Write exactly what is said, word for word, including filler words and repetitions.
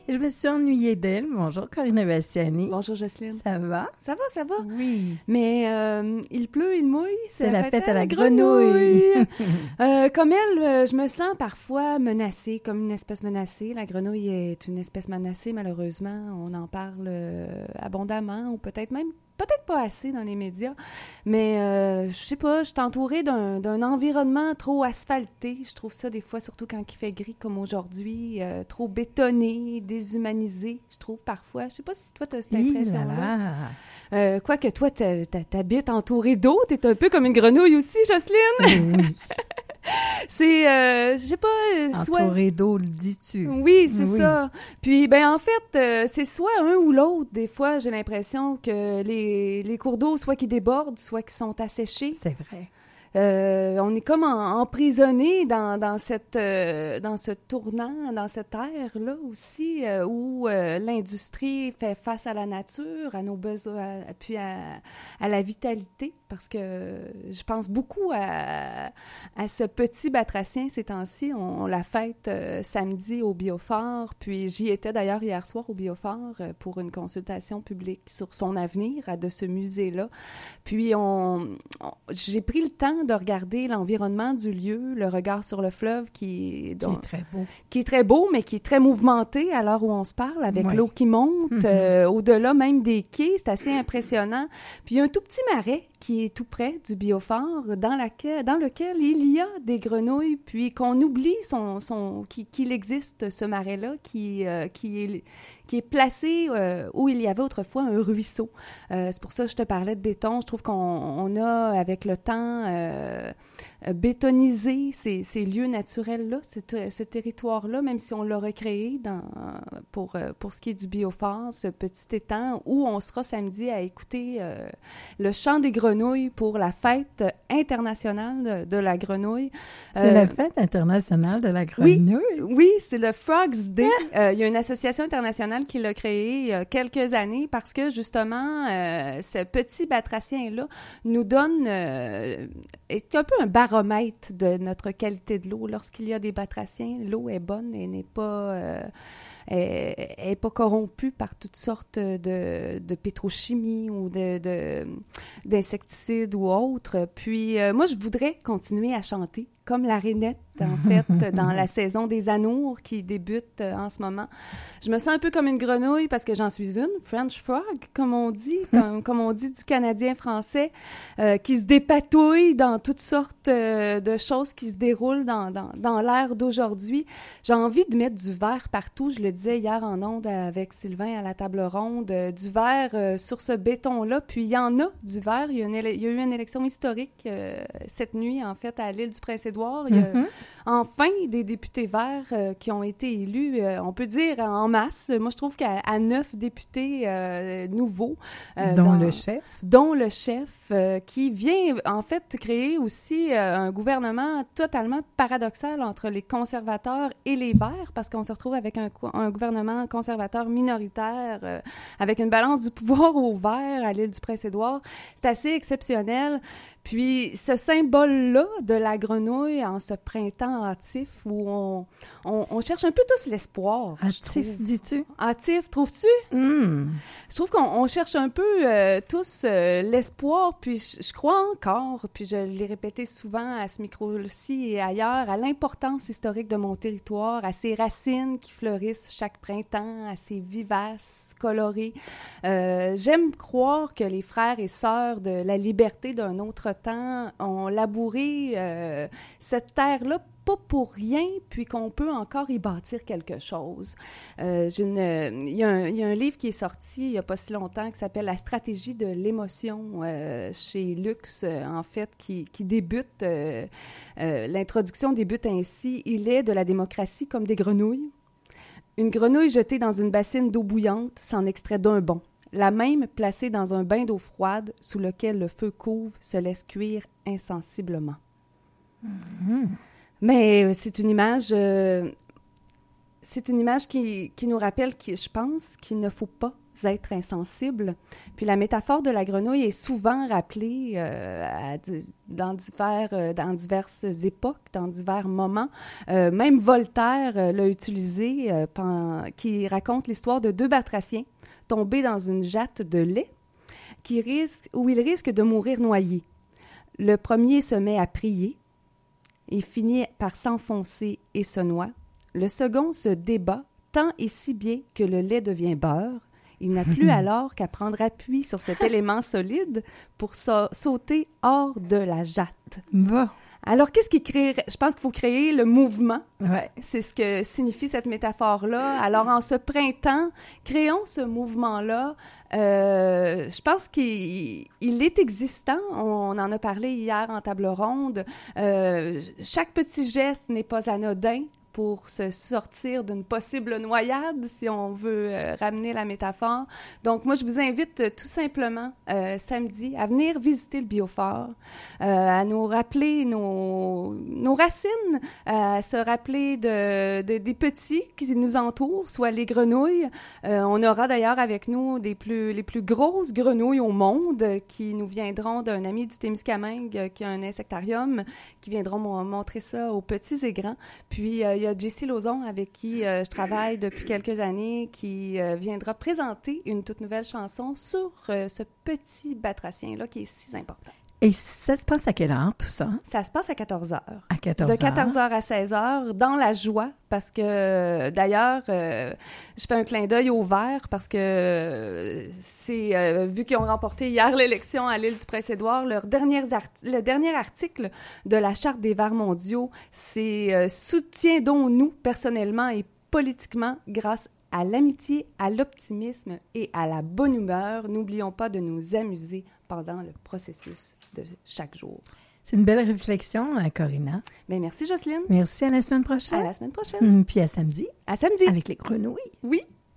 Et je me suis ennuyée d'elle. Bonjour, Corinne Bastiani. Bonjour, Jocelyne. Ça va? Ça va, ça va. Oui. Mais euh, il pleut, il mouille. C'est la fête à la grenouille. euh, comme elle, euh, je me sens parfois menacée, comme une espèce menacée. La grenouille est une espèce menacée, malheureusement. On en parle euh, abondamment, ou peut-être même peut-être pas assez dans les médias, mais euh, je sais pas, je suis entourée d'un, d'un environnement trop asphalté. Je trouve ça des fois, surtout quand il fait gris comme aujourd'hui, euh, trop bétonné, déshumanisé, je trouve parfois. Je sais pas si toi, tu as cette impression-là. Euh, Quoique toi, t'habites entourée d'eau, t'es un peu comme une grenouille aussi, Jocelyne. Oui. C'est, euh, je sais pas, euh, soit... Entouré d'eau, le dis-tu? Oui, c'est oui. ça. Puis, ben en fait, euh, c'est soit un ou l'autre. Des fois, j'ai l'impression que les, les cours d'eau, soit qui débordent, soit qui sont asséchés. C'est vrai. Euh, on est comme en, emprisonné dans, dans, cette, euh, dans ce tournant, dans cette ère-là aussi, euh, où euh, l'industrie fait face à la nature, à nos besoins, à, puis à, à la vitalité, parce que je pense beaucoup à, à ce petit batracien ces temps-ci. On, on la fête euh, samedi au Biophore, puis j'y étais d'ailleurs hier soir au Biophore euh, pour une consultation publique sur son avenir à, de ce musée-là. Puis on, on, j'ai pris le temps de regarder l'environnement du lieu, le regard sur le fleuve qui, qui est très beau. Qui est très beau, mais qui est très mouvementé à l'heure où on se parle, avec ouais. l'eau qui monte, mm-hmm. euh, au-delà même des quais, c'est assez impressionnant. Puis il y a un tout petit marais qui est tout près du Biophore, dans, laquelle, dans lequel il y a des grenouilles, puis qu'on oublie son, son, qu'il existe ce marais-là, qui, euh, qui est... qui est placé euh, où il y avait autrefois un ruisseau. Euh, c'est pour ça que je te parlais de béton. Je trouve qu'on on a, avec le temps, euh, bétonisé ces, ces lieux naturels-là, ce, ce territoire-là, même si on l'a recréé dans, pour, pour ce qui est du Biophore, ce petit étang où on sera samedi à écouter euh, le chant des grenouilles pour la fête internationale de, de la grenouille. C'est euh, la fête internationale de la grenouille? Oui, oui, c'est le Frogs Day. euh, il y a une association internationale qui l'a créé il y a quelques années parce que, justement, euh, ce petit batracien-là nous donne... Euh, est un peu un baromètre de notre qualité de l'eau. Lorsqu'il y a des batraciens, l'eau est bonne et n'est pas... Euh, n'est pas corrompue par toutes sortes de, de pétrochimie ou de, de, d'insecticides ou autres. Puis, euh, moi, je voudrais continuer à chanter comme la rainette, en fait, dans la saison des anours qui débute euh, en ce moment. Je me sens un peu comme une grenouille parce que j'en suis une, French frog, comme on dit, comme, comme on dit du Canadien français, euh, qui se dépatouille dans toutes sortes euh, de choses qui se déroulent dans, dans, dans l'ère d'aujourd'hui. J'ai envie de mettre du vert partout. Je le disais hier en ondes avec Sylvain à la table ronde, euh, du vert euh, sur ce béton-là. Puis il y en a du vert. Il y a, une éle- il y a eu une élection historique euh, cette nuit, en fait, à l'île du Prince-Édouard. Il y a mm-hmm. enfin des députés verts euh, qui ont été élus, euh, on peut dire, en masse. Moi, je trouve qu'à à neuf députés euh, nouveaux. Euh, dont dans, le chef. Dont le chef, euh, qui vient, en fait, créer aussi euh, un gouvernement totalement paradoxal entre les conservateurs et les verts, parce qu'on se retrouve avec un, un gouvernement conservateur minoritaire, euh, avec une balance du pouvoir au vert à l'île du Prince-Édouard. C'est assez exceptionnel. Puis, ce symbole-là de la grenouille en ce printemps hâtif où on, on, on cherche un peu tous l'espoir. Hâtif, dis-tu? Hâtif, trouves-tu? Mm. Je trouve qu'on on cherche un peu euh, tous euh, l'espoir, puis je, je crois encore, puis je l'ai répété souvent à ce micro-ci et ailleurs, à l'importance historique de mon territoire, à ses racines qui fleurissent chaque printemps, à ses vivaces, colorées. Euh, j'aime croire que les frères et sœurs de la liberté d'un autre temps ont labouré euh, cette terre-là pas pour rien, puis qu'on peut encore y bâtir quelque chose. Euh, j'ai une, il, y a un, il y a un livre qui est sorti il n'y a pas si longtemps qui s'appelle « La stratégie de l'émotion euh, » chez Lux, euh, en fait, qui, qui débute, euh, euh, l'introduction débute ainsi « Il est de la démocratie comme des grenouilles. Une grenouille jetée dans une bassine d'eau bouillante s'en extrait d'un bond. La même placée dans un bain d'eau froide sous lequel le feu couve se laisse cuire insensiblement. Mm-hmm. » Mais c'est une image, euh, c'est une image qui, qui nous rappelle, qui, je pense, qu'il ne faut pas êtres insensibles. Puis la métaphore de la grenouille est souvent rappelée euh, à, dans, divers, euh, dans diverses époques, dans divers moments. Euh, même Voltaire euh, l'a utilisé, euh, pen, qui raconte l'histoire de deux batraciens tombés dans une jatte de lait qui risque, où ils risquent de mourir noyés. Le premier se met à prier et finit par s'enfoncer et se noie. Le second se débat tant et si bien que le lait devient beurre. Il n'a plus alors qu'à prendre appui sur cet élément solide pour sa- sauter hors de la jatte. Bon. Alors, qu'est-ce qui crée? Je pense qu'il faut créer le mouvement. Ouais. C'est ce que signifie cette métaphore-là. Alors, en ce printemps, créons ce mouvement-là. Euh, je pense qu'il il est existant. On en a parlé hier en table ronde. Euh, chaque petit geste n'est pas anodin pour se sortir d'une possible noyade, si on veut euh, ramener la métaphore. Donc, moi, je vous invite euh, tout simplement euh, samedi à venir visiter le Biofort, euh, à nous rappeler nos, nos racines, à se rappeler de, de, des petits qui nous entourent, soit les grenouilles. Euh, on aura d'ailleurs avec nous des plus, les plus grosses grenouilles au monde euh, qui nous viendront d'un ami du Témiscamingue euh, qui a un insectarium, qui viendront m- montrer ça aux petits et grands. Puis, euh, il y a Jessie Lauzon, avec qui euh, je travaille depuis quelques années, qui euh, viendra présenter une toute nouvelle chanson sur euh, ce petit batracien-là qui est si important. Et ça se passe à quelle heure, tout ça? Ça se passe à quatorze heures. À quatorze heures. De quatorze heures à seize heures, dans la joie, parce que, euh, d'ailleurs, euh, je fais un clin d'œil au vert, parce que euh, c'est, euh, vu qu'ils ont remporté hier l'élection à l'île du Prince-Édouard, leur dernier art- le dernier article de la Charte des Verts mondiaux, c'est euh, « Soutiendons-nous personnellement et politiquement grâce à l'amitié, à l'optimisme et à la bonne humeur. N'oublions pas de nous amuser pendant le processus de chaque jour. » C'est une belle réflexion, hein, Corinna. Bien, merci Jocelyne. Merci, à la semaine À prochaine. la semaine prochaine. Hum, Puis à samedi, À samedi. avec les grenouilles. Oui.